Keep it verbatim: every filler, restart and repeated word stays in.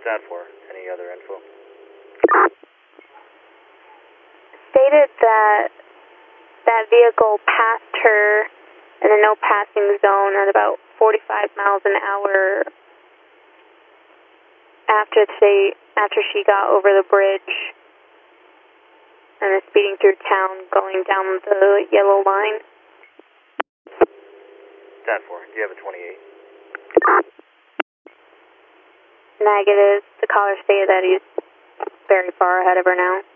Stat four, any other info? Stated that that vehicle passed her in a no passing zone at about forty-five miles an hour after they, after she got over the bridge and is speeding through town going down the yellow line. Stat four, do you have a twenty-eight? Negative. The caller stated that he's very far ahead of her now.